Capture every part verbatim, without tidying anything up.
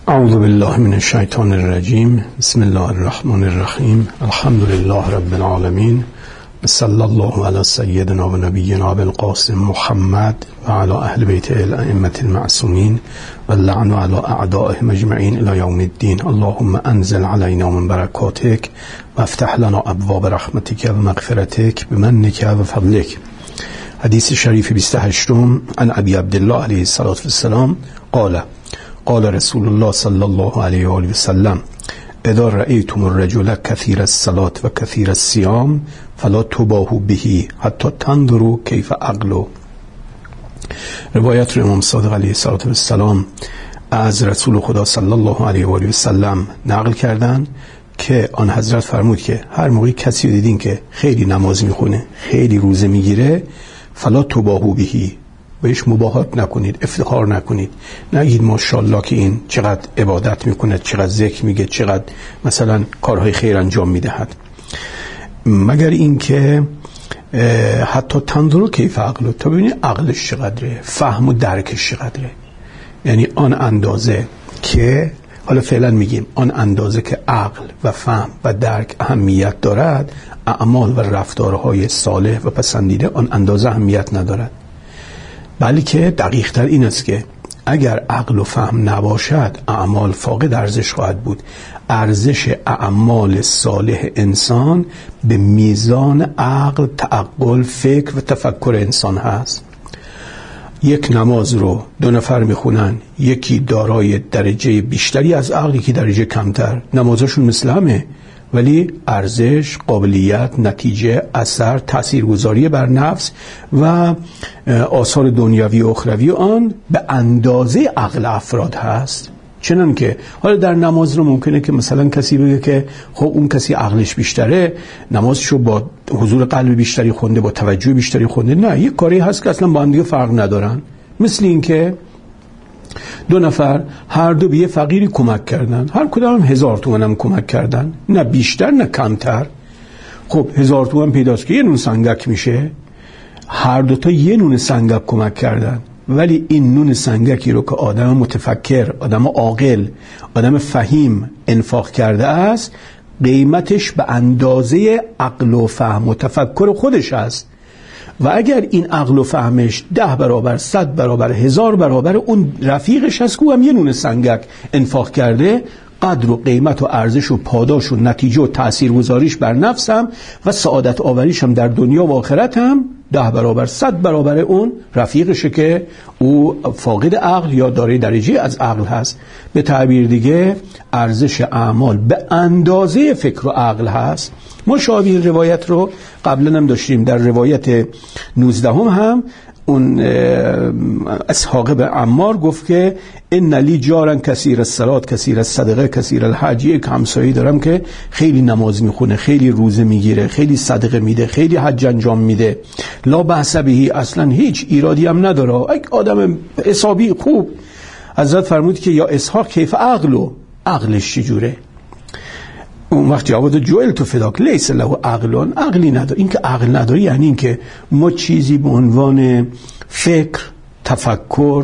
اعوذ بالله من الشیطان الرجیم. بسم الله الرحمن الرحیم. الحمد لله رب العالمین. صلی الله علی سیدنا و نبینا بالقاسم محمد و علی اهل بیت الائمة المعصومین و اللعن علی اعدائهم اجمعین الی یوم الدین. اللهم انزل علینا من برکاتک و افتح لنا ابواب رحمتک و مغفرتک بمنک و فضلک. حدیث شریف بیست و هشتم عن ابی عبدالله علیه السلام قال قال رسول الله صلی الله علیه و آله و سلم اذا رأيتم الرجل كثير الصلاة و كثير الصيام فلا تباهوا به حتى تنظروا كيف عقله. روایت رو امام صادق علیه السلام از رسول خدا صلی الله علیه و آله و سلم نقل کردن که آن حضرت فرمود که هر موقع کسی رو دیدین که خیلی نماز میخونه، خیلی روزه میگیره، فلا تباهوا به، بهش مباهات نکنید، افتخار نکنید، نگید ماشاءالله که این چقدر عبادت میکنه، چقدر ذکر میگه، چقدر مثلا کارهای خیر انجام میدهد، مگر اینکه حتی تنظروا کیف عقله، تا ببینید عقلش چقدره، فهم و درکش چقدره. یعنی آن اندازه که حالا فعلا میگیم آن اندازه که عقل و فهم و درک اهمیت دارد، اعمال و رفتارهای صالح و پسندیده آن اندازه اهمیت ندارد. بلکه دقیق تر این است که اگر عقل و فهم نباشد، اعمال فاقد ارزش خواهد بود. ارزش اعمال صالح انسان به میزان عقل، تعقل، فکر و تفکر انسان هست. یک نماز رو دو نفر میخونن، یکی دارای درجه بیشتری از عقل، یکی درجه کمتر، نمازشون مثل همه، ولی ارزش، قابلیت، نتیجه، اثر، تاثیرگذاری بر نفس و آثار دنیوی و اخروی آن به اندازه عقل افراد هست. چنان که حالا در نماز رو ممکنه که مثلا کسی بگه که خب اون کسی عقلش بیشتره، نمازشو با حضور قلب بیشتری خونده، با توجه بیشتری خونده. نه، یک کاری هست که اصلا با هم دیگه فرق ندارن. مثل این که دو نفر هر دو به یه فقیری کمک کردن، هر کدام هم هزار تومن هم کمک کردن، نه بیشتر نه کمتر. خب هزار تومن پیداست که یه نون سنگک میشه، هر دو تا یه نون سنگک کمک کردن، ولی این نون سنگکی رو که آدم متفکر، آدم عاقل، آدم فهیم انفاق کرده است، قیمتش به اندازه عقل و فهم و تفکر خودش است. و اگر این عقل و فهمش ده برابر، صد برابر، هزار برابر اون رفیقش هست که هم یه نون سنگک انفاق کرده، قدر و قیمت و ارزش و پاداش و نتیجه و تاثیرگذاریش بر نفسم و سعادت آوریش هم در دنیا و آخرت هم ده برابر، صد برابر اون رفیقشه که او فاقد عقل یا دارای درجه از عقل هست. به تعبیر دیگه ارزش اعمال به اندازه فکر و عقل هست. ما شابه روایت رو قبلا هم داشتیم، در روایت نوزدهم هم اون اسحاق به عمار گفت که ان لی جارا کثیر الصلاه کثیر الصدقه کثیر الحج، یک همسایه دارم که خیلی نماز میخونه، خیلی روزه میگیره، خیلی صدقه میده، خیلی حج انجام میده، لا بأس به، اصلا هیچ ایرادی هم نداره، یک آدم حسابی خوب. حضرت فرمود که یا اسحاق کیف عقلو، عقلش چجوره؟ اون وقت جواب جوئل تو فداک لیس له عقلون، عقلی نداره. این که عقل نداره یعنی این که ما چیزی به عنوان فکر، تفکر،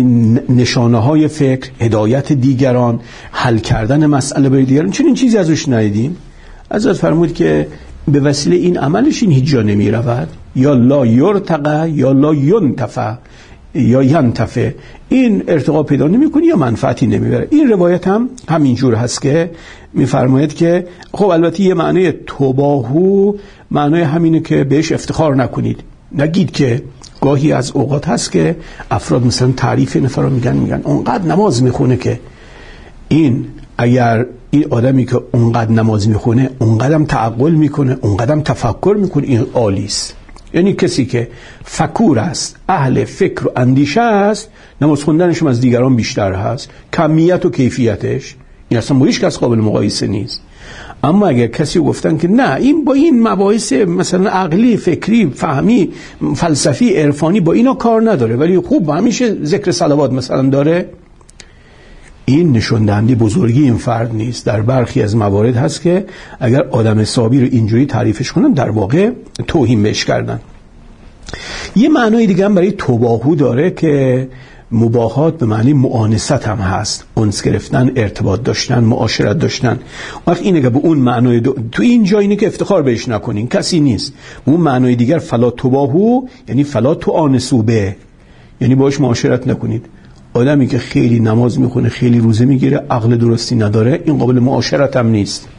نشانه های فکر، هدایت دیگران، حل کردن مسئله برای دیگران، چون این چیزی ازش ندیدیم. حضرت فرمود که به وسیله این عملش این هیچ جا نمی رود، یا لا یرتقى یا لا ینتفع یا ینتفع، این ارتقا پیدا نمی‌کنه یا منفعتی نمیبره. این روایت هم همینجور هست که میفرماید که خب البته یه معنی تباهو، معنی همینه که بهش افتخار نکنید، نگید که گاهی از اوقات هست که افراد مثلا تعریف نفر رو میگن میگن اونقدر نماز میخونه که این، اگر این آدمی که اونقدر نماز میخونه، اونقدرم تعقل میکنه، اونقدرم تفکر میکنه، این عالیست. یعنی کسی که فکور است، اهل فکر و اندیشه است، نماز خوندنش از دیگران بیشتر هست، کمیت و کیفیتش، این اصلا با هیچ کس قابل مقایسه نیست. اما اگر کسی گفتن که نه این با این مباحث مثلا عقلی، فکری، فهمی، فلسفی، عرفانی با اینا کار نداره، ولی خوب همیشه ذکر صلوات مثلا داره، این نشون دهنده بزرگی این فرد نیست. در برخی از موارد هست که اگر آدم حسابی رو اینجوری تعریفش کنن، در واقع توهین بهش کردن. یه معنای دیگه هم برای تباهو داره که مباهات به معنی مؤانست هم هست، انس گرفتن، ارتباط داشتن، معاشرت داشتن. وقت اینه که به اون معنای دو... تو این جا اینه که افتخار بهش نکنین، کسی نیست. به اون معنای دیگر فلا تباهو یعنی فلا تؤانسوا به، یعنی باش معاشرت نکنید. آدمی که خیلی نماز میخونه، خیلی روزه میگیره، عقل درستی نداره، این قابل معاشرت هم نیست.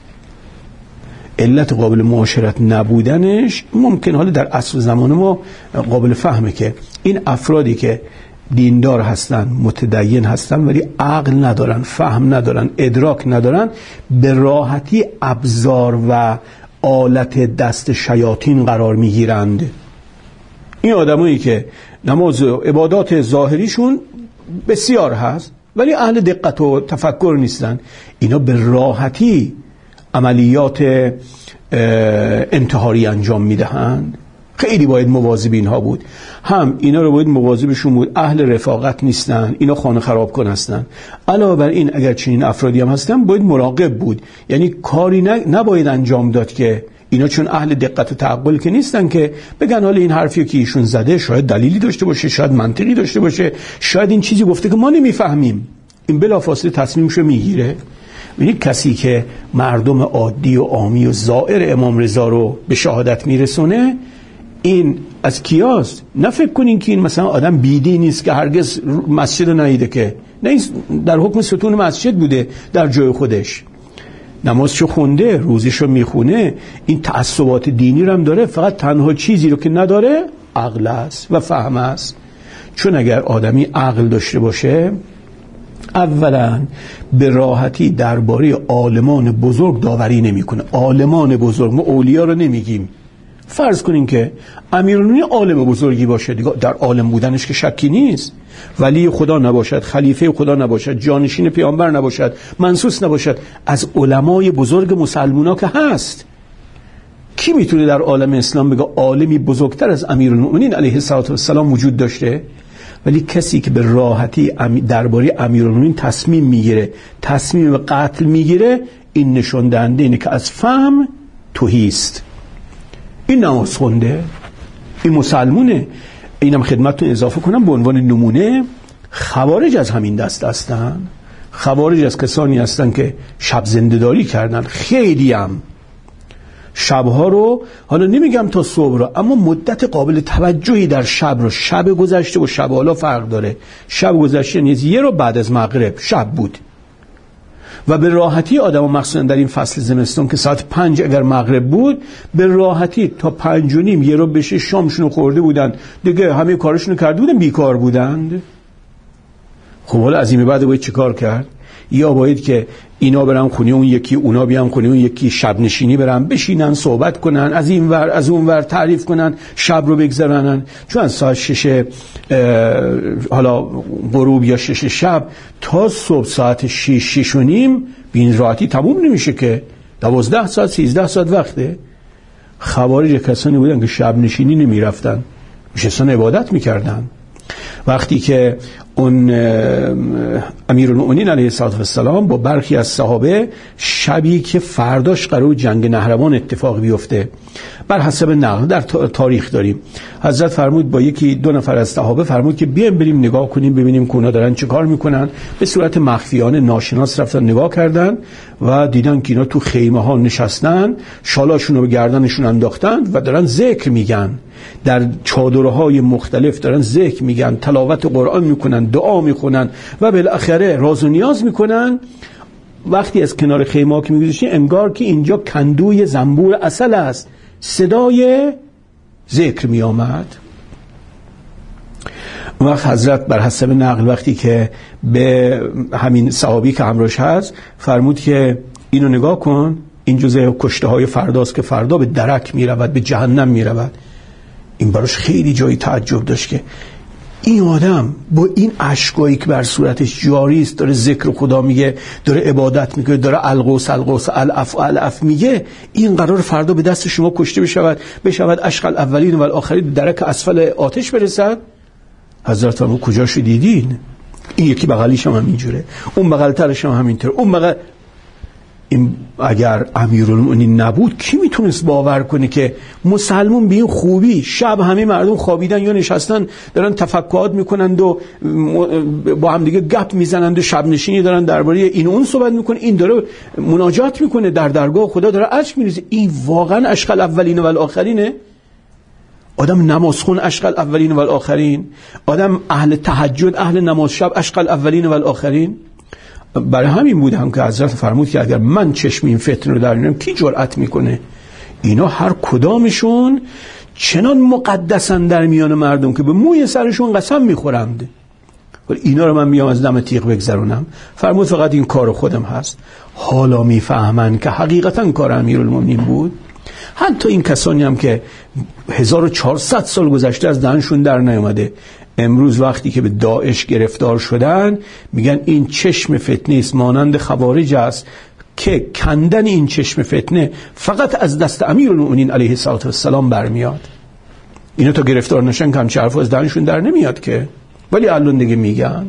علت قابل معاشرت نبودنش ممکن حالا در عصر زمان ما قابل فهمه که این افرادی که دیندار هستن، متدین هستن، ولی عقل ندارن، فهم ندارن، ادراک ندارن، به راحتی ابزار و آلت دست شیاطین قرار میگیرند. این آدمایی که نماز و عبادات ظاهریشون بسیار هست ولی اهل دقت و تفکر نیستن، اینا به راحتی عملیات انتحاری انجام میدهند. خیلی باید مواظب اینها بود. هم اینا رو باید مواظبشون بود، اهل رفاقت نیستن، اینا خانه خراب کن هستن. علاوه بر این اگر چنین افرادی هم هستن باید مراقب بود، یعنی کاری نباید انجام داد که اینا چون اهل دقت و تعقل که نیستن که بگن حالا این حرفی که ایشون زده شاید دلیلی داشته باشه، شاید منطقی داشته باشه، شاید این چیزی گفته که ما نمیفهمیم. این بلافاصله تصمیمشو میگیره. یعنی کسی که مردم عادی و عامی و زائر امام رضا رو به شهادت میرسونه، این از کیاست؟ نه فکر کنین که این مثلا آدم بیدی نیست که هرگز مسجد رو ندیده، که نه، این در حکم ستون مسجد بوده در جای خودش، نمازشو خونده، روزشو میخونه، این تعصبات دینی رو هم داره. فقط تنها چیزی رو که نداره عقل است و فهم است. چون اگر آدمی عقل داشته باشه، اولا به راحتی درباره عالمان بزرگ داوری نمیکنه. عالمان بزرگ، ما اولیا رو نمیگیم. فرض کنین که امیرالمومنین عالم بزرگی باشه، دیگه در عالم بودنش که شکی نیست، ولی خدا نباشد، خلیفه خدا نباشد، جانشین پیامبر نباشد، منصوص نباشد، از علمای بزرگ مسلمونا که هست، کی میتونه در عالم اسلام بگه عالمی بزرگتر از امیرالمومنین علیه السلام وجود داشته؟ ولی کسی که به راحتی درباره امیرالمومنین تصمیم میگیره، تصمیم به قتل میگیره، این نشون دهنده اینه که از فهم توهی است. این نماز خونده، این مسلمونه. اینم خدمتتون اضافه کنم به عنوان نمونه، خوارج از همین دست هستن. خوارج از کسانی هستن که شب زنده‌داری کردن، خیلی هم شبها رو، حالا نمیگم تا صبح رو، اما مدت قابل توجهی در شب رو، شب گذشته و شب حالا فرق داره. شب گذشته یعنی یه رو بعد از مغرب شب بود و به راحتی آدم ها مخصوصا در این فصل زمستان که ساعت پنج اگر مغرب بود، به راحتی تا پنج و نیم یه رو بشه شامشون خورده بودن دیگه، همه کارشون کرده بودن، بیکار بودند. خب حالا از این بعد باید چه کار کرد؟ یا باید که اینا برن خونه اون یکی، اونا بیان خونه اون یکی، شب نشینی برن، بشینن صحبت کنن، از این ور از اون ور تعریف کنن، شب رو بگذرونن. چون از ساعت شش حالا غروب یا شش شب تا صبح ساعت شش شش و نیم بین راحتی تموم نمیشه که دوازده ساعت سیزده ساعت وقته. خوارج کسانی بودن که شب نشینی نمی رفتن، میشستن عبادت میکردن. وقتی که اون امیرالمومنین علیه السلام با برخی از صحابه شبی که فرداش قرار جنگ نهروان اتفاق بیفته، بر حسب نقل در تاریخ داریم، حضرت فرمود با یکی دو نفر از صحابه فرمود که بیایم بریم نگاه کنیم ببینیم که اونا دارن چه کار میکنن. به صورت مخفیانه ناشناس رفتن نگاه کردن و دیدن که اینا تو خیمه ها نشستن، شالاشون رو به گردنشون انداختن و دارن ذکر میگن، در چادرهای مختلف دارن ذکر میگن، تلاوت قرآن میکنن، دعا میکنن و بالاخره راز و نیاز میکنن. وقتی از کنار خیمه ها که میگذاشتیم انگار که اینجا کندوی زنبور عسل است، صدای ذکر می آمد. وقت حضرت بر حسب نقل وقتی که به همین صحابی که همراهش هست فرمود که اینو نگاه کن، این جزء کشته های فرداست که فردا به درک می رود، به جهنم می رود. این براش خیلی جای تعجب داشت که این آدم با این اشکایی که بر صورتش جاری است، داره ذکر خدا میگه، داره عبادت میگه، داره القوس القوس الاف الاف میگه، این قرار فردا به دست شما کشته بشود، بشود اشق الاولین و الاخرین، درک اسفل آتش برسد. حضرت فرمود کجاشو دیدین؟ این یکی بغلیش هم همینجوره، اون بغلترش هم همینطور، اون بغل. این اگر امیرالمومنین نبود کی میتونست باور کنه که مسلمون به این خوبی شب همه مردم خوابیدن یا نشستن دارن تفکرات میکنند و با هم دیگه گپ میزنند و شب نشینی دارن درباره این اون صحبت میکنه، این داره مناجات میکنه در درگاه خدا داره اشک میریزه، این واقعا عشق الاولین و الاخرینه؟ آدم نمازخون عشق الاولین و الاخرین، آدم اهل تهجد اهل نماز شب عشق الاولین و الاخرین. برای همین بود هم که حضرت فرمود که اگر من چشم این فتنه رو در میارم کی جرأت میکنه؟ اینا هر کدامشون چنان مقدسن در میان مردم که به موی سرشون قسم میخورند، ولی اینا رو من میام از دم تیغ بگذرونم. فرمود فقط این کار خودم هست. حالا میفهمن که حقیقتا کار امیرالمومنین بود. حتی این کسانی هم که هزار و چهارصد سال گذشته از دهنشون در نیامده، امروز وقتی که به داعش گرفتار شدن میگن این چشم فتنه است، مانند خوارج است که کندن این چشم فتنه فقط از دست امیرالمومنین علیه السلام برمیاد. اینا تا گرفتار نشن که همچه حرفا از دهنشون در نمیاد که، ولی الان دیگه میگن.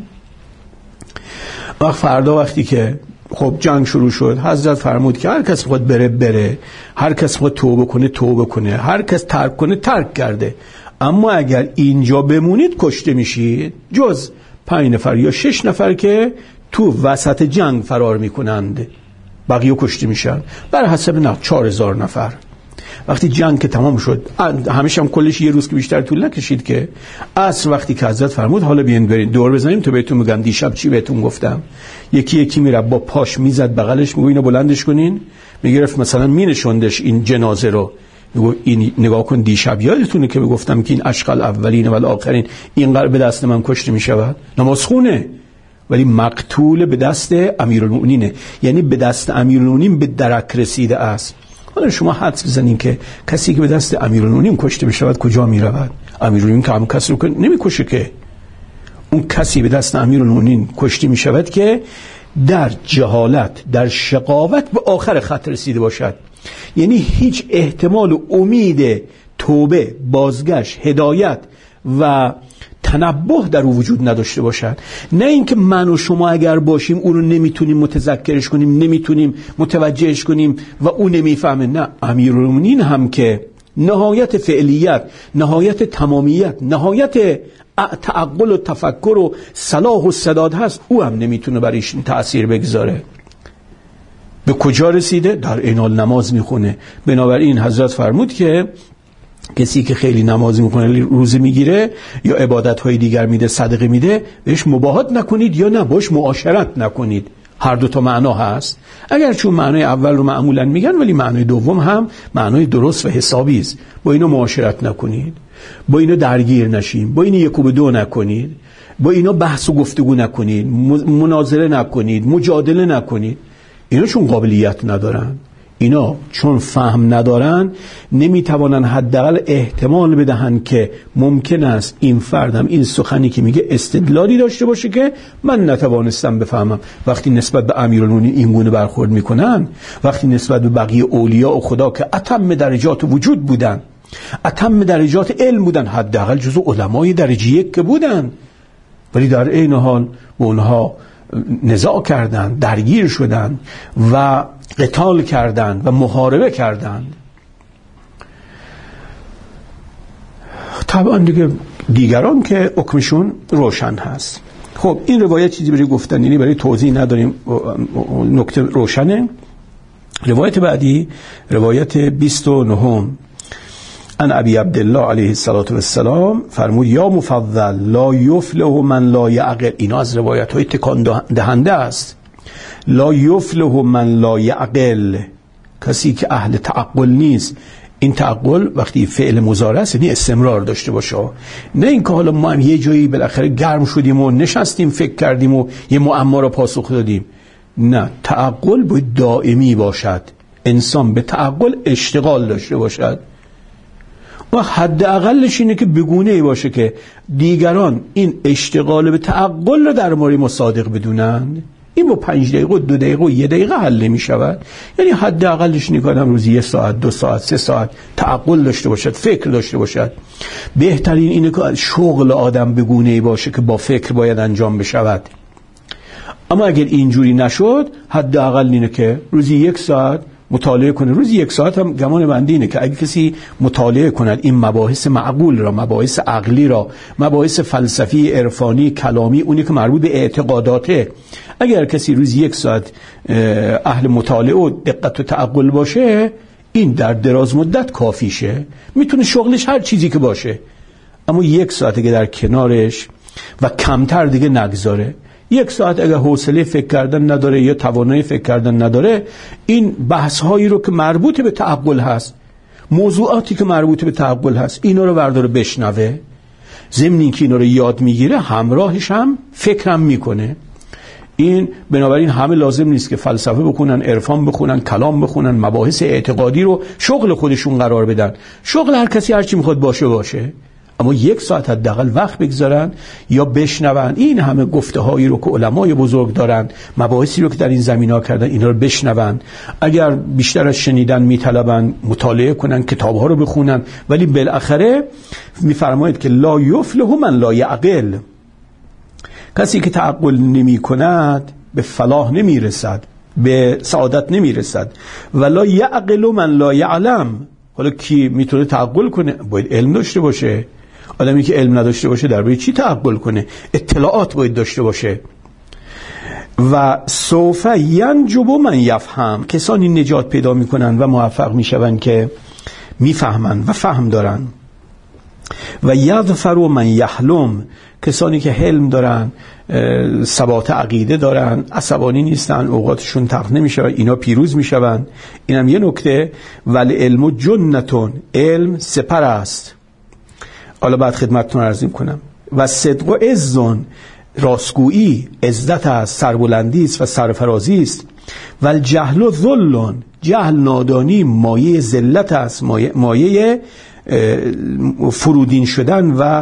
وقت فردا وقتی که خب جنگ شروع شد، حضرت فرمود که هر کس بخواد بره بره، هر کس بخواد توبه کنه توبه کنه، هر کس ترک کنه ترک کرده، اما اگر اینجا بمونید کشته میشید، جز پنج نفر یا شش نفر که تو وسط جنگ فرار میکنند بقیه کشته میشن. بر حسب نه چهار هزار نفر. وقتی جنگ که تمام شد، همیشه هم کلش یه روز که بیشتر طول نکشید که عصر وقتی که حضرت فرمود حالا بیاین برید دور بزنیم تو بهتون میگم دیشب چی بهتون گفتم، یکی یکی میره با پاش میزد بغلش، میگه اینو بلندش کنین، میگرفت مثلا مینشوندش این جنازه رو، میگه این نگاه کن دیشب یادتونه که گفتم که این عشق الاولین و الاخرین اینقدر به دست من کشته میشود؟ نماز خونه، ولی مقتول به دست امیرالمومنینه، یعنی به دست امیرالمومنین به درک رسیده است. حالا شما حدس بزنین که کسی که به دست امیرالمومنین کشته بشود کجا میرود؟ امیرالمومنین که هم کسی رو نمیکشه که، اون کسی به دست امیرالمومنین کشته میشود که در جهالت در شقاوت به آخر خط رسیده باشد، یعنی هیچ احتمال و امید توبه، بازگشت، هدایت و تنبه در او وجود نداشته باشد. نه اینکه من و شما اگر باشیم اون رو نمیتونیم متذکرش کنیم، نمیتونیم متوجهش کنیم و او نمیفهمه. نه، امیرالمومنین هم که نهایت فعلیت، نهایت تمامیت، نهایت تعقل و تفکر و صلاح و سداد هست، او هم نمیتونه برایش تأثیر بگذاره. به کجا رسیده؟ در این حال نماز میخونه. بنابراین حضرت فرمود که کسی که خیلی نماز میکنه، روزه میگیره یا عبادت‌های دیگر میده، صدقه میده، بهش مباهات نکنید یا نه باش معاشرت نکنید. هر دو تا معنا هست. اگر چون معنای اول رو معمولا میگن، ولی معنای دوم هم معنای درست و حسابی است. با اینا معاشرت نکنید، با اینا درگیر نشین، با اینا یک و به دو نکنید، با اینا بحث و گفتگو نکنید، مناظره نکنید، مجادله نکنید. اینا چون قابلیت ندارن، اینا چون فهم ندارن، نمیتوانن حداقل احتمال بدهن که ممکن است این فردم این سخنی که میگه استدلالی داشته باشه که من نتوانستم بفهمم. وقتی نسبت به امیرالمومنین این گونه برخورد میکنن، وقتی نسبت به بقیه اولیاء و خدا که اتم درجات وجود بودن، اتم درجات علم بودن، حداقل جزو علمای درجه یک که بودن، ولی در این حال با اونها نزاع کردن، درگیر شدن و قتال کردن و محاربه کردن. طبعا دیگه دیگران که حکمشون روشن هست. خب این روایت چیزی برای گفتن یعنی برای توضیح نداریم، نکته روشنه. روایت بعدی روایت بیست و نه ان ابی عبدالله علیه السلام فرمود یا مفضل لا یفلح من لا یعقل. اینا از روایت های تکان دهنده است. لا یفلح من لا یعقل، کسی که اهل تعقل نیست. این تعقل وقتی فعل مضارع است یعنی استمرار داشته باشه، نه اینکه حالا ما هم یه جایی بالاخره گرم شدیم و نشستیم فکر کردیم و یه معما رو پاسخ دادیم. نه، تعقل باید دائمی باشد، انسان به تعقل اشتغال داشته باشد و حداقلش اینه که بگونه ای باشه که دیگران این اشتغال به تعقل رو در مورد مصادق بدونن. این با پنج دقیقه دو دقیقه یه دقیقه حل نمی شود. یعنی حداقلش نکنم روزی یه ساعت دو ساعت سه ساعت تعقل داشته باشد، فکر داشته باشد. بهترین اینه که شغل آدم بگونه ای باشه که با فکر باید انجام بشود. اما اگر اینجوری نشد حداقل اینه که روزی یک ساعت مطالعه کنه. روزی یک ساعت هم گمان بندی اینه که اگه کسی مطالعه کند این مباحث معقول را، مباحث عقلی را، مباحث فلسفی، عرفانی، کلامی، اونی که مربوط به اعتقاداته، اگر کسی روزی یک ساعت اهل مطالعه و دقت و تعقل باشه، این در دراز مدت کافیشه. میتونه شغلش هر چیزی که باشه، اما یک ساعت اگه در کنارش و کمتر دیگه نگذاره، یک ساعت اگه حوصله فکر کردن نداره یا توانایی فکر کردن نداره، این بحث هایی رو که مربوط به تعقل هست، موضوعاتی که مربوط به تعقل هست، اینا رو برداره بشنوه، ضمن اینکه اینا رو یاد میگیره همراهش هم فکرم میکنه. این بنابراین همه لازم نیست که فلسفه بخونن، عرفان بخونن، کلام بخونن، مباحث اعتقادی رو شغل خودشون قرار بدن. شغل هر کسی هر چی میخواد باشه باشه، اما یک ساعت حداقل وقت بگذارن یا بشنون. این همه گفته هایی رو که علمای بزرگ دارن، مباحثی رو که در این زمینا کردن، اینا رو بشنون. اگر بیشتر از شنیدن میطلبن، مطالعه کنن، کتاب ها رو بخونن، ولی بالاخره میفرماید که لا یفلح من لا یعقل، کسی که تعقل نمی کند به فلاح نمی رسد، به سعادت نمی رسد. ولا یعقل من لا یعلم. حالا کی میتونه تعقل کنه؟ باید علم داشته باشه. آدمی که علم نداشته باشه درباره چی تعقل کنه؟ اطلاعات باید داشته باشه. و سوف ینجب من یفهم، کسانی نجات پیدا میکنن و موفق میشون که میفهمن و فهم دارن. و یظفر من یحلم، کسانی که حلم دارن، ثبات عقیده دارن، عصبانی نیستن، اوقاتشون تلخ نمیشه، اینا پیروز میشون. اینم یه نکته. ول علم جنتون، علم سپر است. حالا بعد خدمتتون عرض کنم. و صدق و عزون، راستگویی عزت است، سربلندی است و سرفرازی است. و الجهل و ذلون، جهل نادانی مایه ذلت است، مایه, مایه فرودین شدن و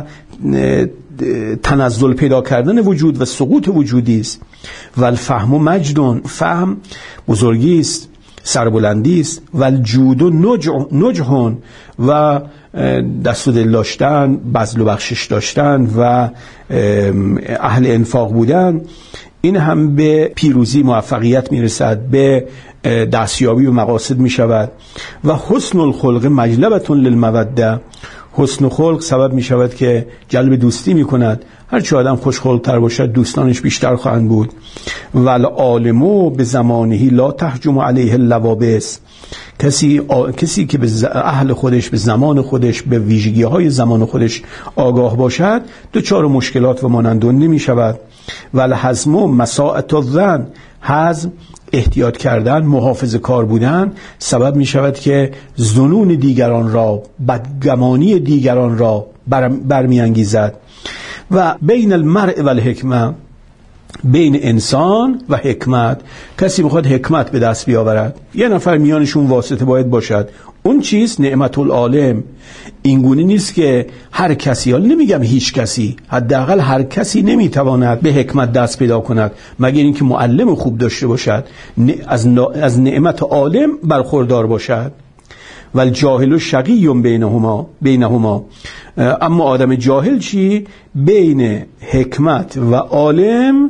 تنزل پیدا کردن وجود و سقوط وجودی است. و الفهم و مجدون، فهم بزرگی است، سربلندی است. و الجود و نجحون، و دست و دل داشتن، بذل و بخشش داشتن و اهل انفاق بودن، این هم به پیروزی، موفقیت میرسد، به دستیابی و مقاصد میشود. و حسن الخلق مجلبتون للموده، حسن خلق سبب می شود که جلب دوستی می کند. هر چه آدم خوش خلق تر باشد دوستانش بیشتر خواهند بود. ول عالمو به زمانهی لا تهجم علیه اللوابس، کسی آ... کسی که به اهل خودش، به زمان خودش، به ویژگی های زمان خودش آگاه باشد دچار مشکلات و مانندون نمی شود. ول حزم مساعت الظن، حزم احتیاط کردن، محافظه کار بودن سبب می شود که ظنون دیگران را، بدگمانی دیگران را برمی انگیزد. و بین المرء و الحکمه، بین انسان و حکمت، کسی بخواد حکمت به دست بیاورد، یه نفر میانشون واسطه باید باشد. اون چیز نعمت العالم. اینگونه نیست که هر کسی، حالا نمیگم هیچ کسی، حداقل هر کسی نمیتواند به حکمت دست پیدا کند مگر اینکه معلم خوب داشته باشد، از از نعمت عالم برخوردار باشد. و الجاهل شقی بینهما بینهما، اما آدم جاهل چی؟ بین حکمت و عالم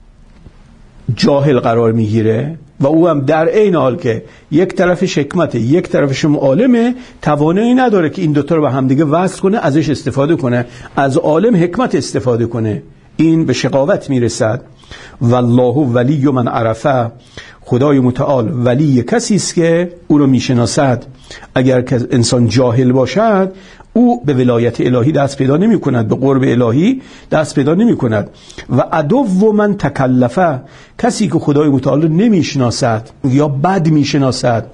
جاهل قرار میگیره و او هم در عین حال که یک طرفش حکمته، یک طرفش عالمه، توانایی نداره که این دوتا رو به هم دیگه وصل کنه، ازش استفاده کنه، از عالم حکمت استفاده کنه. این به شقاوت میرسد. والله ولی من عرفه، خدای متعال ولی کسی است که او رو میشناسد. اگر که انسان جاهل باشد او به ولایت الهی دست پیدا نمی کند، به قرب الهی دست پیدا نمی کند. و عدو و من تکلفه، کسی که خدای متعال نمیشناسد یا بد میشناسد،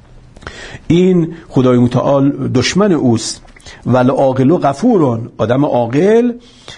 این خدای متعال دشمن اوست. ول عاقل و غفورون، آدم عاقل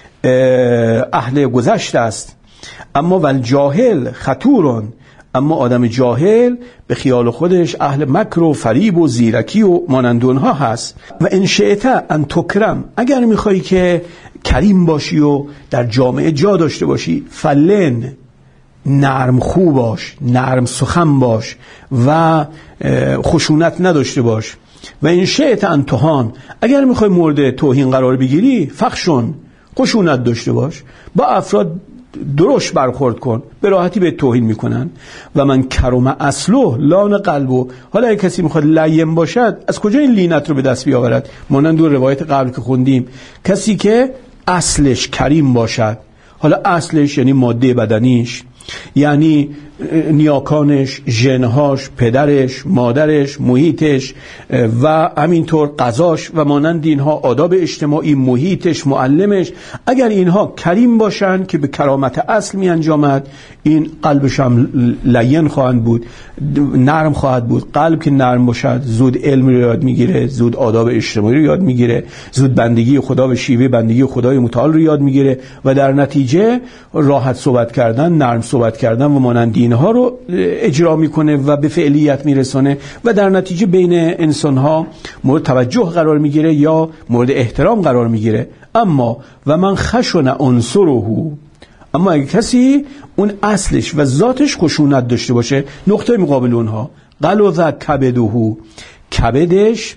اهل گذشت است. اما ول جاهل خطورون، اما آدم جاهل به خیال خودش اهل مکر و فریب و زیرکی و مانندونها هست. و ان شئت ان تکرم، اگر میخوایی که کریم باشی و در جامعه جا داشته باشی، فلن، نرم خو باش، نرم سخن باش و خشونت نداشته باش. و ان شئت ان تهان، اگر میخوای مورد توهین قرار بگیری، فخشون، خشونت داشته باش، با افراد درشت برخورد کن، به راحتی به توهین میکنن. و من کرم اصله لان قلبو، حالا اگه کسی میخواد لین باشد از کجا این لینت رو به دست بیاورد؟ مانند دو روایت قبل که خوندیم، کسی که اصلش کریم باشد، حالا اصلش یعنی ماده بدنیش، یعنی نیاکانش، ژنهاش، پدرش، مادرش، محیطش و همینطور غذاش و مانند اینها، آداب اجتماعی، محیطش، معلمش، اگر اینها کریم باشن که به کرامت اصل می انجامد، این قلبش هم لین خواهد بود، نرم خواهد بود. قلب که نرم باشد زود علم رو یاد میگیره، زود آداب اجتماعی رو یاد میگیره، زود بندگی خدا و شیوه بندگی خدای متعال رو یاد میگیره و در نتیجه راحت صحبت کردن، نرم صحبت کردن و مانند اینها رو اجرا میکنه و به فعلیت میرسونه و در نتیجه بین انسانها مورد توجه قرار میگیره یا مورد احترام قرار میگیره. اما و من خشن عنصره، اما اگه کسی اون اصلش و ذاتش خشونت داشته باشه، نقطه مقابل اونها غلظ کبده، کبدش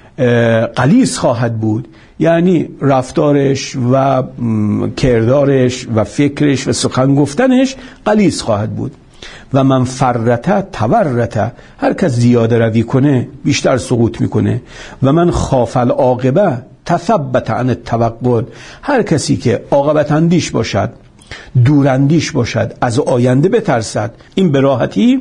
غلیظ خواهد بود، یعنی رفتارش و کردارش و فکرش و سخن گفتنش غلیظ خواهد بود. و من فرت تورت، هر کس زیاده روی کنه بیشتر سقوط میکنه. و من خاف العاقبه تثبت عن التوکل، هر کسی که عاقبت اندیش باشد، دوراندیش باشد، از آینده بترسد، این به راحتی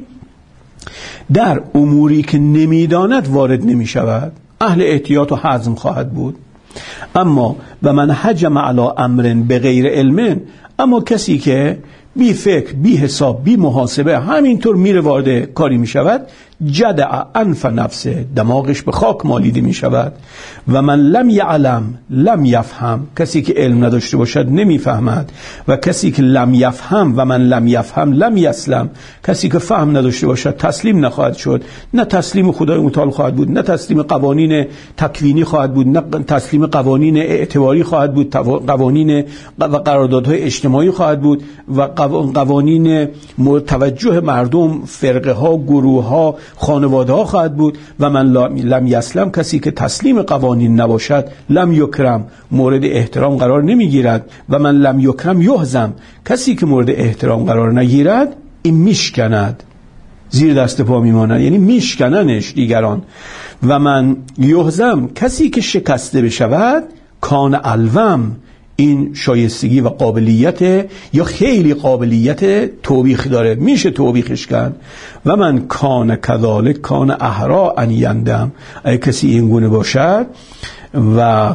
در اموری که نمیداند وارد نمی شود، اهل احتیاط و حزم خواهد بود. اما و من حجم علی امر بغیر علم، اما کسی که بی فکر، بی حساب، بی محاسبه همینطور میره وارد کاری می شود، جدع انف نفسه، دماغش به خاک مالیده می شود. و من لم یعلم لم یفهم، کسی که علم نداشته باشد نمیفهمد. و کسی که لم یفهم و من لم یفهم لم یسلم، کسی که فهم نداشته باشد تسلیم نخواهد شد، نه تسلیم خدای متعال خواهد بود، نه تسلیم قوانین تکوینی خواهد بود، نه تسلیم قوانین اعتباری خواهد بود، قوانین و قراردادهای اجتماعی خواهد بود و قوانین توجه مردم، فرقه ها، گروه ها، خانواده ها خواهد بود. و من لم یسلم، کسی که تسلیم قوانین نباشد، لم یکرم، مورد احترام قرار نمیگیرد. و من لم یکرم یهزم، کسی که مورد احترام قرار نگیرد، این میشکند، زیر دست پا میماند، یعنی میشکننش دیگران. و من یهزم، کسی که شکسته بشود، کان الوم، این شایستگی و قابلیت یا خیلی قابلیت توبیخ داره، میشه توبیخش کرد. و من کان کذالک کان احرا ان یندم، اگه کسی این گونه باشد و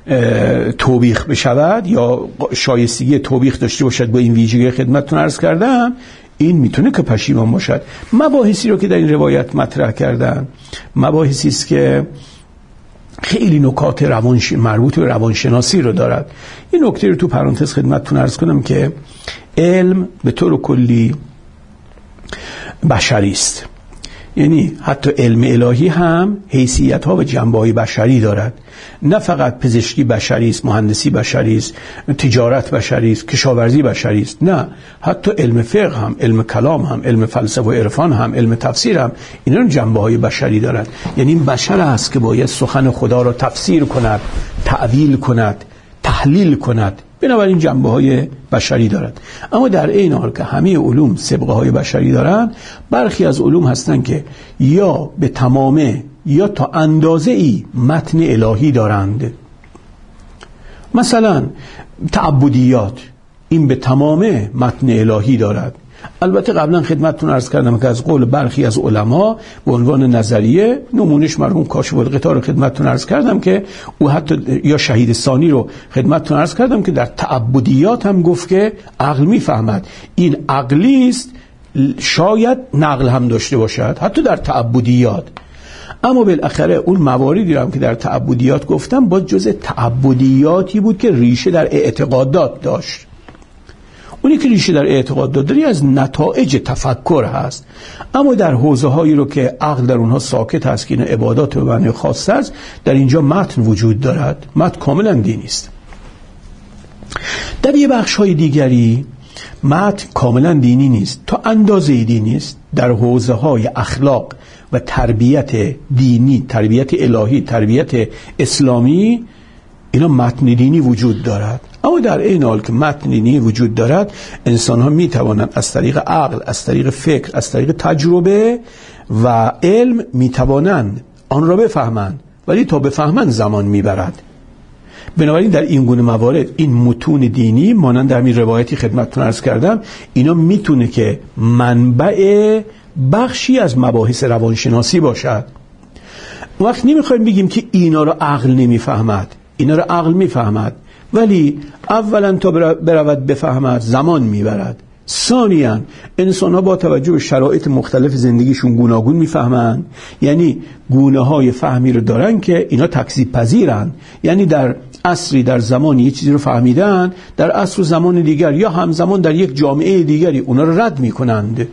توبیخ بشود یا شایستگی توبیخ داشته باشد با این ویژگی خدمتتون عرض کردم، این میتونه که پشیمان باشد. مباحثی رو که در این روایت مطرح کردن، مباحثی است که خیلی نکات روانش... مربوط به روانشناسی رو دارد. این نکته رو تو پرانتز خدمتتون عرض کنم که علم به طور کلی بشری است، یعنی حتی علم الهی هم حیثیت ها و جنبه های بشری دارد. نه فقط پزشکی بشری است، مهندسی بشری است، تجارت بشری است، کشاورزی بشری است، نه، حتی علم فقه هم، علم کلام هم، علم فلسفه و عرفان هم، علم تفسیر هم، اینا جنبه های بشری دارد. یعنی این بشر است که باید سخن خدا را تفسیر کند، تعویل کند، تحلیل کند، بنابراین جنبه های بشری دارد. اما در این حال که همه علوم سابقه های بشری دارند، برخی از علوم هستند که یا به تمامه یا تا اندازه ای متن الهی دارند. مثلا تعبدیات، این به تمامه متن الهی دارد. البته قبلا خدمتتون عرض کردم که از قول برخی از علما به عنوان نظریه، نمونش مرحوم کاشف الغطا رو خدمتتون عرض کردم که او حتی، یا شهید ثانی رو خدمتتون عرض کردم که در تعبدیات هم گفت که عقل میفهمد. این عقلی است، شاید نقل هم داشته باشد حتی در تعبدیات. اما بالاخره اون مواردی رو هم که در تعبدیات گفتم با جزء تعبدیاتی بود که ریشه در اعتقادات داشت. اونی که ریشه در اعتقادات داری از نتایج تفکر هست. اما در حوزه هایی رو که عقل در اونها ساکت هست که این عبادات به معنی خاص است، در اینجا متن وجود دارد. متن کاملا دینی است. در یه بخش های دیگری متن کاملا دینی نیست، تا اندازه دینی است. در حوزه های اخلاق و تربیت دینی، تربیت الهی، تربیت اسلامی، اینا متن دینی وجود دارد، اما در این حال که متن دینی وجود دارد انسان ها می توانند از طریق عقل، از طریق فکر، از طریق تجربه و علم می توانند آن را بفهمند، ولی تا بفهمند زمان می برد. بنابراین در این گونه موارد این متون دینی مانند در این روایتی خدمتتون عرض کردم اینا میتونه که منبع بخشی از مباحث روانشناسی باشد. وقت نمیخوایم بگیم که اینا رو عقل نمیفهمد، اینا رو عقل میفهمد، ولی اولا تا برود بفهمد زمان میبرد. ثانیاً انسان ها با توجه به شرایط مختلف زندگیشون گوناگون میفهمند، یعنی گونه های فهمی رو دارن که اینا تکذیب پذیرن، یعنی در عصری در زمانی یه چیزی رو فهمیدن، در عصر و زمان دیگر یا همزمان در یک جامعه دیگری اونا رو رد میکنند.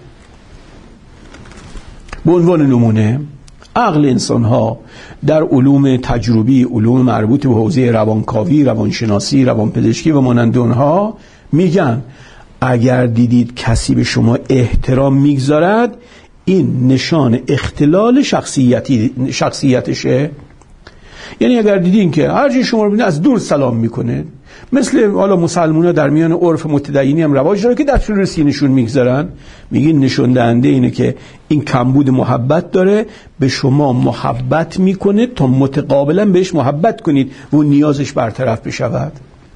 به عنوان نمونه عقل انسان ها در علوم تجربی، علوم مربوط به حوزه روانکاوی، روانشناسی، روانپزشکی و مانند اونها میگن اگر دیدید کسی به شما احترام میگذارد این نشان اختلال شخصیتی شخصیتشه. یعنی اگر دیدین که هر چی شما رو ببینید از دور سلام میکنه، مثل حالا مسلمونا در میان عرف متدینی هم رواج داره که دستشون رو سینه‌شون میگذارن، میگین نشون دهنده اینه که این کمبود محبت داره، به شما محبت میکنه تا متقابلا بهش محبت کنید و نیازش برطرف بشود.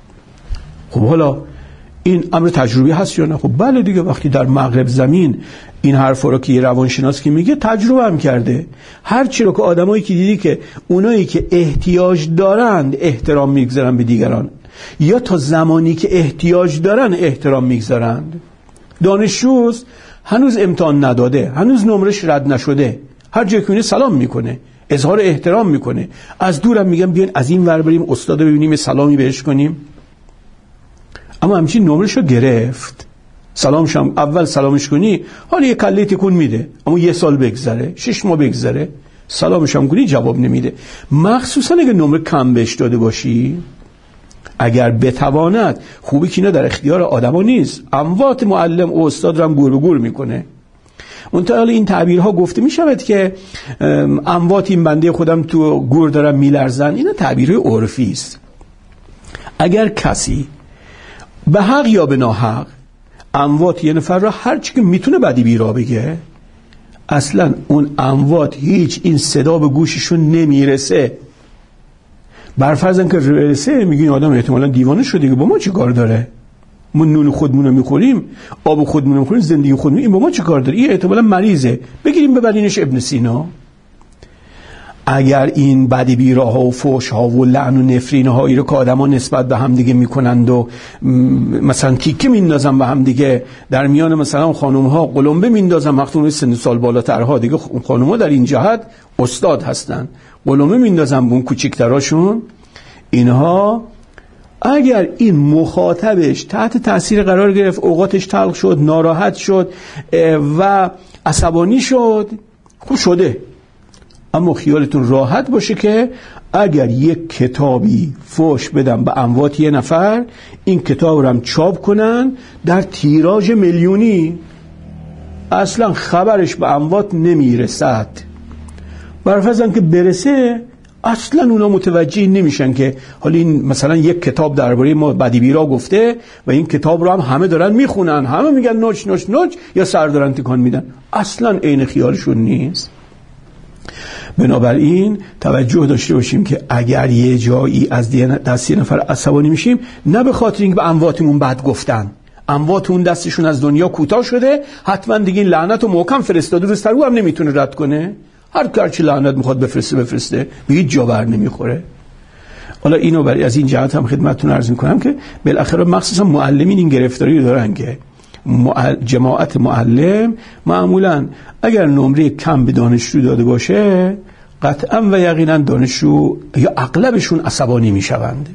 خب حالا این امر تجربی هست یا نه؟ خب بله دیگه، وقتی در مغرب زمین این حرفا رو که یه روانشناس که میگه تجربه هم کرده، هر چی رو که آدمایی که دیدی که اونایی که احتیاج دارند احترام میگذارن به دیگران، یا تا زمانی که احتیاج دارن احترام میگذارند. دانشجوست هنوز امتحان نداده، هنوز نمرش رد نشده، هر جایی که میره سلام میکنه، اظهار احترام میکنه، از دورم میگم بیاین از این ور بریم استاد رو ببینیم سلامی بهش کنیم. اما همچین نمرش رو گرفت، سلامش هم اول سلامش کنی حالا یه کله تکون میده، اما یه سال بگذره، شش ماه بگذره، سلامش هم کنی جواب نمیده. مخصوصا اگه نمره کم بهش داده باشی، اگر بتواند، خوبی که اینا در اختیار آدما نیست، اموات معلم و استاد رو هم گور به گور میکنه. منتها این تعبیرها گفته میشود که اموات این بنده خودم تو گور دارن میلرزن، اینا تعبیرهای عرفی است. اگر کسی به حق یا به ناحق اموات یه نفر را هر چی که میتونه بدی بیرا بگه، اصلا اون اموات هیچ این صدا به گوششون نمیرسه. برفرضن که رسه میگین آدم احتمالاً دیوانه شده که با ما چه کار داره؟ ما نون خودمون رو میخوریم، آب خودمون رو میخوریم، زندگی خودمون، این با ما چه کار داره؟ این احتمالاً مریضه، بگیریم ببرینش ابن سینا. اگر این بدی بیراها و فحش ها و لعن و نفرین هایی رو که آدما نسبت به هم دیگه میکنند و مثلا تیکه میندازن به هم دیگه، در میان مثلا خانم ها قلمبه میندازن، وقتی اون سن سال بالاترها دیگه خانم ها در این جهت استاد هستن، قلمبه میندازن به اون کوچیکتراشون، اینها اگر این مخاطبش تحت تاثیر قرار گرفت، اوقاتش تلخ شد، ناراحت شد و عصبانی شد، خوب شده. اما خیالتون راحت باشه که اگر یک کتابی فحش بدم به اموات یه نفر، این کتاب رو هم چاپ کنن در تیراژ میلیونی، اصلا خبرش به اموات نمیرسد. برفرضاً که برسه، اصلا اونا متوجه نمیشن که حالا این مثلا یک کتاب درباره ما بدی بیرا گفته و این کتاب رو هم همه دارن میخونن، همه میگن نوچ نوچ نوچ یا سر دارن تکان میدن، اصلا عین خیالشون نیست. بنابراین توجه داشته باشیم که اگر یه جایی از دست یه نفر عصبانی میشیم، نه به خاطر اینکه به امواتمون بد گفتن، اموات اون دستشون از دنیا کوتاه شده، حتما دیگه این لعنت رو محکم فرستاده رو سر او هم نمیتونه رد کنه، هر کارچی لعنت میخواد بفرسته بفرسته، به هیچ جا بر نمیخوره. حالا اینو برای از این جهت هم خدمتتون عرض میکنم که بالاخره مخصوصا معلمین این گرفتاری رو دارن که جماعت معلم معمولا اگر نمره کم به دانشجو داده باشه، قطعا و یقینا دانشجو یا اغلبشون عصبانی میشوند،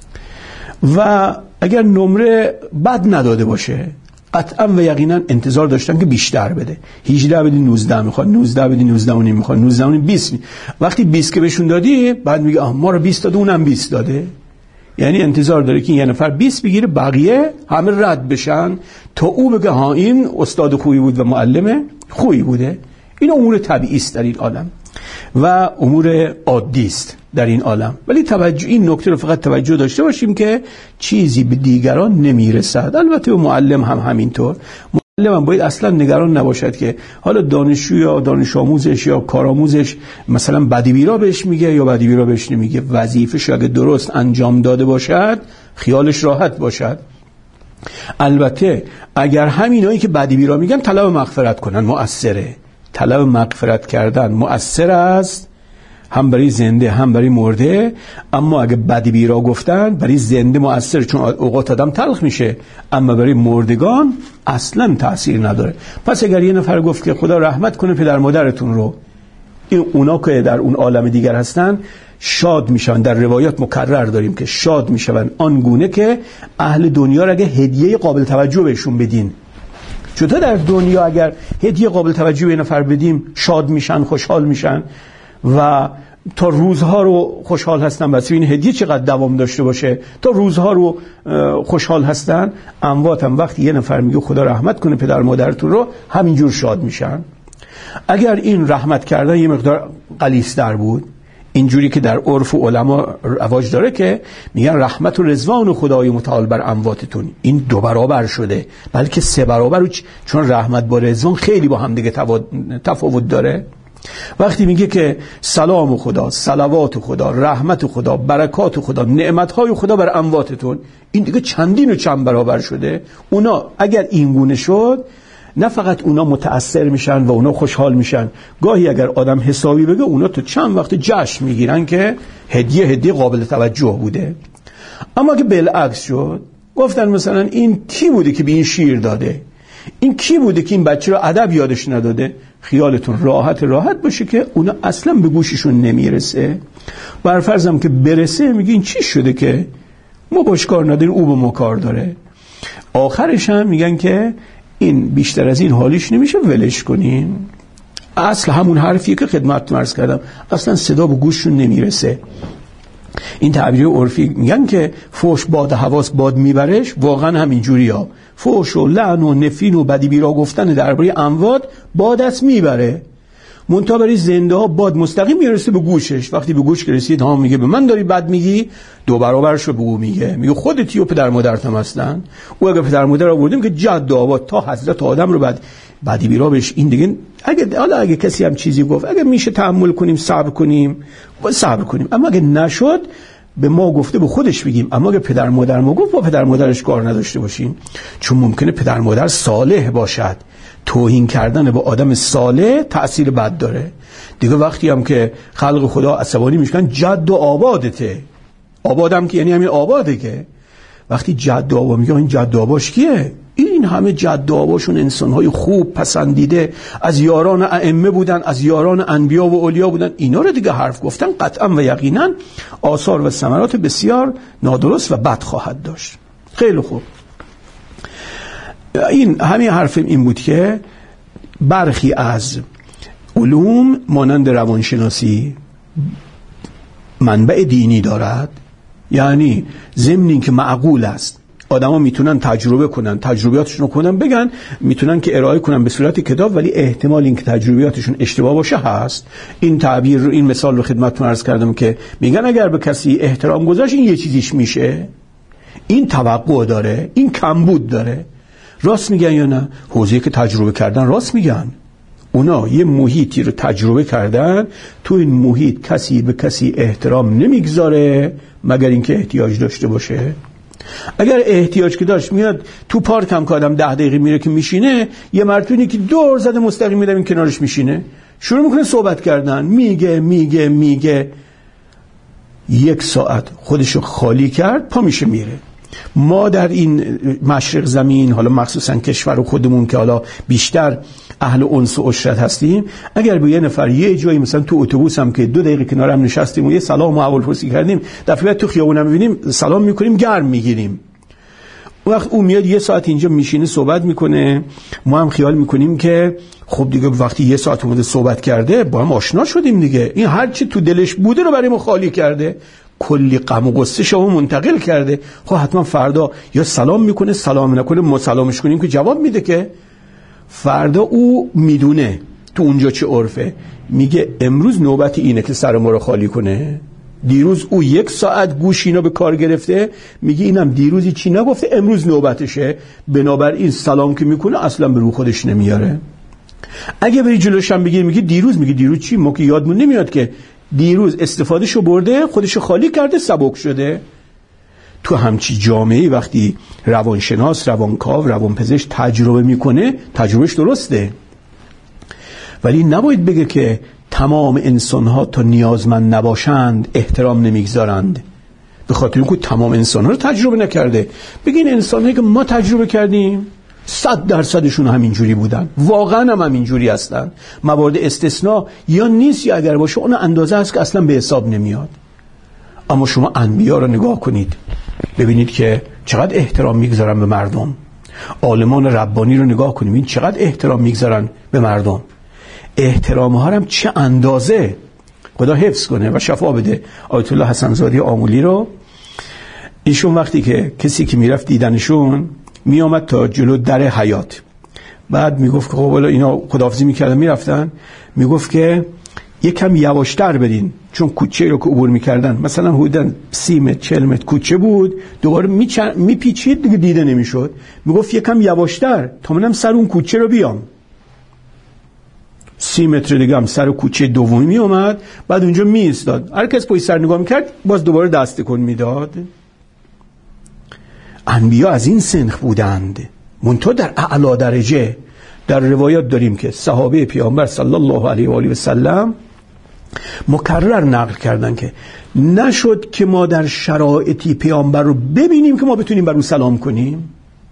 و اگر نمره بد نداده باشه قطعا و یقینا انتظار داشتن که بیشتر بده. هجده بدی نوزده میخواد، نوزده بدی نوزده و نیم میخواد، نوزده و نیم بیست می... وقتی بیست که بهشون دادی، بعد میگه آه ما رو بیست داده اونم بیست داده، یعنی انتظار داره که یه نفر بیست بگیره بقیه همه رد بشن تا او بگه ها این استاد خوبی بود و معلم خوبی بوده. این امور طبیعی است در این عالم و امور عادی است. در این عالم. ولی توجه این نکته رو فقط توجه داشته باشیم که چیزی به دیگران نمیرسد. البته به معلم هم همینطور. معلم هم باید اصلا نگران نباشد که حالا دانشجو یا دانش آموزش یا کارآموزش مثلا بدیبیرا بهش میگه یا بدیبیرا بهش نمیگه. وظیفه‌ش اگه درست انجام داده باشد خیالش راحت باشد. البته اگر همینایی که بدیبیرا میگن طلب مغفرت کنن مؤثره. طلب مغفرت کردن مؤثر است، هم برای زنده هم برای مرده. اما اگه بدیبیرا گفتن برای زنده مؤثر، چون اوقات آدم تلخ میشه، اما برای مردگان اصلا تأثیر نداره. پس اگر یه نفر گفت که خدا رحمت کنه پدر مادرتون رو، این اونا که در اون عالم دیگر هستن شاد میشن. در روایات مکرر داریم که شاد میشن آنگونه که اهل دنیا را اگه هدیه قابل توجه بهشون بدین. چطور در دنیا اگر هدیه قابل توجه به نفر بدیم شاد میشن، خوشحال میشن و تا روزها رو خوشحال هستن. بس این هدیه چقدر دوام داشته باشه تا روزها رو خوشحال هستن. اموات هم وقتی یه نفر میگه خدا رحمت کنه پدر مادرتون رو همینجور شاد میشن. اگر این رحمت کردن یه مقدار غلیظ‌تر بود، اینجوری که در عرف علما رواج داره که میگن رحمت و رضوان خدای متعال بر امواتتون، این دو برابر شده بلکه سه برابر، چون رحمت با رضوان خیلی با هم دیگه تفاوت داره. وقتی میگه که سلام خدا، صلوات خدا، رحمت خدا، برکات خدا، نعمتهای خدا بر امواتتون، این دیگه چندین و چند برابر شده. اونا اگر این گونه شد نه فقط اونا متأثر میشن و اونا خوشحال میشن، گاهی اگر آدم حسابی بگه اونا تو چند وقت جشن میگیرن که هدیه هدیه قابل توجه بوده. اما اگه بالعکس شد، گفتن مثلا این کی بوده که به این شیر داده، این کی بوده که این بچه رو ادب یادش نداده، خیالتون راحت راحت باشه که اونا اصلا به گوششون نمیرسه. بر فرضم که برسه میگه این چی شده که ما باش کار نداریم او با ما کار داره. آخرش هم میگن که این بیشتر از این حالیش نمیشه، ولش کنین. اصل همون حرفیه که خدمتتون عرض کردم، اصلا صدا به گوششون نمیرسه. این تعبیر عرفی میگن که فوش باد حواس باد میبرش، واقعا همین جوریا. فوش و لعن و نفرین و بدی بیرا گفتن درباره اموات باد است میبره، منتها برای زنده ها باد مستقیم میرسه به گوشش. وقتی به گوش رسید ها میگه به من داری بد میگی، دو برابرش رو به او میگه، میگه خودتی و پدر مادرت هم هستن. او اگه پدر مادر آوردیم که جد و آباد تا حضرت آدم رو بعد بدی بیرا بهش، این دیگه اگه حالا اگه کسی هم چیزی گفت، اگه میشه تحمل کنیم صبر کنیم صبر کنیم، اما اگه نشد به ما گفته به خودش بگیم. اما اگه پدر مادر ما گفت با پدر مادرش کار نداشته باشیم، چون ممکنه پدر مادر صالح باشد. توهین کردن با آدم صالح تأثیر بد داره دیگه. وقتی هم که خلق خدا عصبانی میشن جد و آبادته، آبادم که یعنی همین آباده، که وقتی جد و آبا میگه این جد و آباش کیه؟ این همه جد و آباشون انسانهای خوب پسندیده از یاران ائمه بودن، از یاران انبیا و اولیا بودن. اینا رو دیگه حرف گفتن قطعا و یقینا آثار و ثمرات بسیار نادرست و بد خواهد داشت. خیلی خوب، این همین حرف این بود که برخی از علوم مانند روانشناسی منبع دینی دارد، یعنی ضمن این که معقول است آدما میتونن تجربه کنن، تجربیاتشون رو کنن بگن، میتونن که ارائه کنن به صورت کتاب، ولی احتمال این که تجربیاتشون اشتباه باشه هست. این تعبیر رو، این مثال رو خدمتتون عرض کردم که میگن اگر به کسی احترام گذاشت این یه چیزیش میشه، این توقع داره، این کمبود داره. راست میگن یا نه؟ حوزه‌ای که تجربه کردن راست میگن. اونا یه محیطی رو تجربه کردن، تو این محیط کسی به کسی احترام نمیگذاره مگر اینکه احتیاج داشته باشه. اگر احتیاج که داشت، میاد تو پارک هم که آدم ده دقیقه میره که میشینه، یه مرتونی که دور زده مستقیم میره این کنارش میشینه، شروع میکنه صحبت کردن، میگه میگه میگه یک ساعت خودشو خالی کرد، پا میشه میره. ما در این مشرق زمین، حالا مخصوصا کشور خودمون که حالا بیشتر اهل انس و عشرت هستیم، اگر به یه نفر یه جایی مثلا تو اتوبوس هم که دو دقیقه کنارم نشستیم و یه سلام و احوالپرسی کردیم، دفعه بعد تو خیابون هم می‌بینیم سلام می‌کنیم، گرم می‌گیریم. وقت اون میاد یه ساعت اینجا میشینه صحبت میکنه، ما هم خیال میکنیم که خب دیگه وقتی یه ساعت اومده صحبت کرده با هم آشنا شدیم دیگه، این هر چی تو دلش بوده رو برای ما خالی کرده، کلی غم و غصه شما منتقل کرده. خب حتما فردا یا سلام میکنه، سلام نکنه ما سلامش کنیم که جواب میده، که فردا او میدونه تو اونجا چه عرفه، میگه امروز نوبت اینه که سر ما رو خالی کنه. دیروز او یک ساعت گوش اینو به کار گرفته، میگه اینم دیروزی چی نگفته، امروز نوبتشه، بنابراین سلام که میکنه اصلا به رو خودش نمیاره. اگه بری جلوش هم بگی میگه دیروز، میگه دیروز چی؟ ما که یادمون نمیاد که دیروز استفادهشو برده، خودشو خالی کرده، سبک شده. تو همچی جامعه‌ای وقتی روانشناس، روانکاو، روانپزشک تجربه میکنه، تجربهش درسته، ولی نباید بگه که تمام انسان‌ها تا نیازمند نباشند احترام نمیگذارند، به خاطر اینکه تمام انسان‌ها رو تجربه نکرده. بگین انسان‌هایی که ما تجربه کردیم صد درصدشون همینجوری بودن، واقعا هم همینجوری هستن. موارد استثناء یا نیست یا اگر باشه اون اندازه هست که اصلا به حساب نمیاد. اما شما انبیا رو نگاه کنید، ببینید که چقدر احترام میگذارن به مردم. عالمان ربانی رو نگاه کنید، این چقدر احترام میگذارن به مردم. احترام ها هم چه اندازه، خدا حفظ کنه و شفا بده. آیت الله حسن زاده آمولی رو، ایشون وقتی که کسی که میرفت دیدنشون می آمد تا جلو در حیات، بعد میگفت که خب والا اینا خداحافظی میکردن میرفتن، میگفت که یکم یواشتر بدین، چون کوچه رو که عبور میکردن مثلا حدوداً سی متر چهل متر کوچه بود، دوباره میپیچید دیگه دیده نمیشد، میگفت یکم یواشتر تا منم سر اون کوچه رو بیام. سی متر دیگه هم سر کوچه دومی می اومد، بعد اونجا می ایستاد، هر کس پشت سر نگاه میکرد باز دوباره دست تکون میداد. انبیا از این سنخ بودند، منتها در اعلی درجه. در روایات داریم که صحابه پیامبر صلی الله علیه و آله و سلم مکرر نقل کردن که نشد که ما در شرایطی پیامبر رو ببینیم که ما بتونیم بر او سلام کنیم.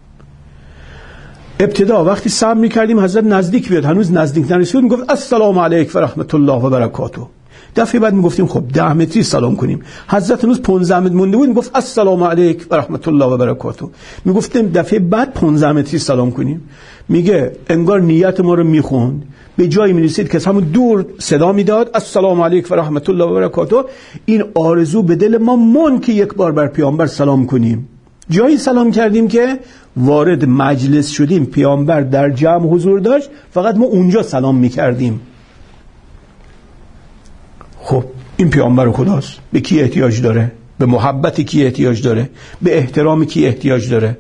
ابتدا وقتی سلام میکردیم حضرت نزدیک بیاد، هنوز نزدیک نرسید، میگفت السلام علیک و رحمت الله و برکاته. دفعه بعد میگفتیم خب ده متری سلام کنیم، حضرت هنوز پانزده متر مونده بود، میگفت السلام علیک و رحمت الله و برکاته. میگفتیم دفعه بعد پانزده متری سلام کنیم. میگه انگار نیت ما رو میخوند، به جایی میرسید که همون دور صدا میداد السلام علیک و رحمت الله و برکاته. این آرزو به دل ما مون که یک بار بر پیامبر سلام کنیم. جایی سلام کردیم که وارد مجلس شدیم، پیامبر در جمع حضور داشت، فقط ما اونجا سلام میکردیم. خب این پیامبر خداست، به کی احتیاج داره؟ به محبت کی احتیاج داره؟ به احترام کی احتیاج داره؟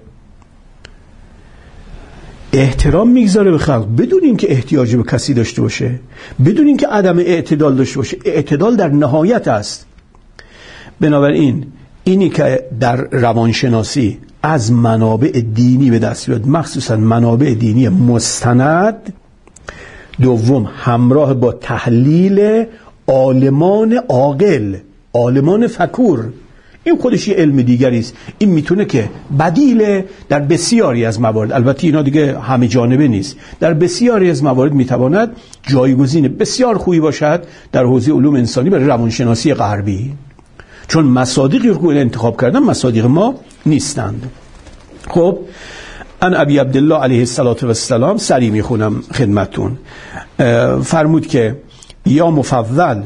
احترام میگذاره به خلق بدون اینکه احتیاج به کسی داشته باشه، بدون اینکه عدم اعتدال داشته باشه. اعتدال در نهایت است. بنابراین اینی که در روانشناسی از منابع دینی به دست بیاد، مخصوصا منابع دینی مستند، دوم همراه با تحلیل عالمان عاقل، عالمان فکور، این خودش یه علم دیگری است. این میتونه که بدیل در بسیاری از موارد، البته اینا دیگه همه جانبه نیست، در بسیاری از موارد میتواند جایگزین بسیار خوبی باشد در حوزه علوم انسانی برای روانشناسی غربی، چون مصادیقی رو انتخاب کردن مصادیق ما نیستند. خب ان ابی عبدالله علیه السلام سری میخونم خدمتون. فرمود که یا مفضل،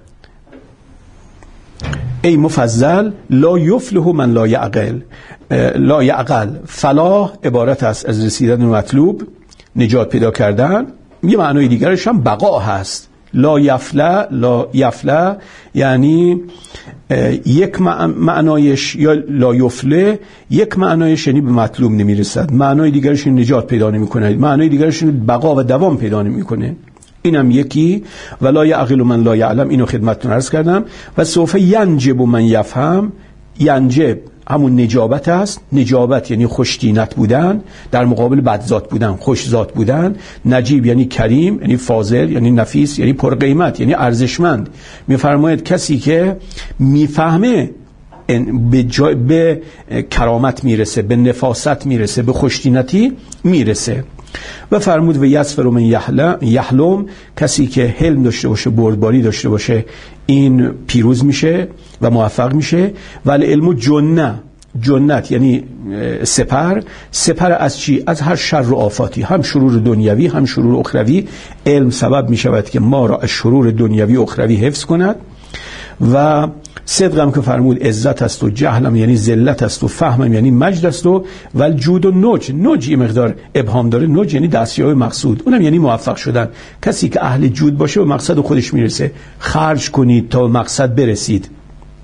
ای مفضل، لا یفلح من لا یعقل. لا یعقل، فلاح عبارت است از رسیدن به مطلوب، نجات پیدا کردن. یه معنای دیگرش هم بقا هست. لا یفلح، لا یفلح یعنی یک معنایش، یا لا یفلح یک معنایش یعنی به مطلوب نمیرسد، معنای دیگرش نجات پیدا نمیکنه، معنای دیگرش بقا و دوام پیدا نمیکنه. اینم یکی. ولا یعقل من لا یعلم، اینو خدمتتون عرض کردم. و سوف ینجب من یفهم، ینجب همون نجابت است. نجابت یعنی خوشدینت بودن در مقابل بدذات بودن، خوشذات بودن. نجیب یعنی کریم، یعنی فاضل، یعنی نفیس، یعنی پرقیمت، یعنی ارزشمند. میفرماید کسی که میفهمه به, جای به کرامت میرسه، به نفاست میرسه، به خوشدینتی میرسه. و فرمود و یسفر من یحلم، کسی که حلم داشته باشه، بردباری داشته باشه، این پیروز میشه و موفق میشه. ولی علم جنه، جنت یعنی سپر. سپر از چی؟ از هر شر و آفاتی، هم شرور دنیوی هم شرور اخروی. علم سبب میشود که ما را از شرور دنیوی و اخروی حفظ کند. و صدقم که فرمود عزت است و جهلم یعنی ذلت است و فهمم یعنی مجد است و ول جود و نج. نج یه مقدار ابهام داره، نج یعنی دستیابی مقصود، اونم یعنی موفق شدن. کسی که اهل جود باشه و مقصد خودش میرسه. خرج کنید تا مقصد برسید.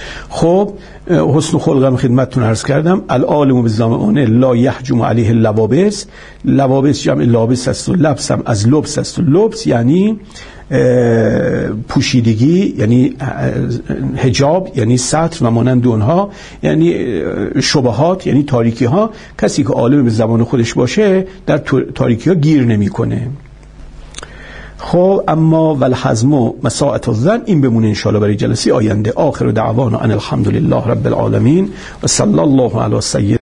خب حسن خلقم خدمتتون عرض کردم. العالم بالظامئون لا یحجم علیه اللوابس. لوابس جمع لابس است و لبس هم از لبس است و لبس یعنی پوشیدگی، یعنی حجاب، یعنی ستر و مانند اونها، یعنی شبهات، یعنی تاریکی ها. کسی که عالم به زبان خودش باشه در تاریکی ها گیر نمیکنه. خب اما والحزم و مساعت الظن این بمونه انشاءالله برای جلسه آینده. آخر دعوانا ان الحمدلله رب العالمین و صلی الله علی سید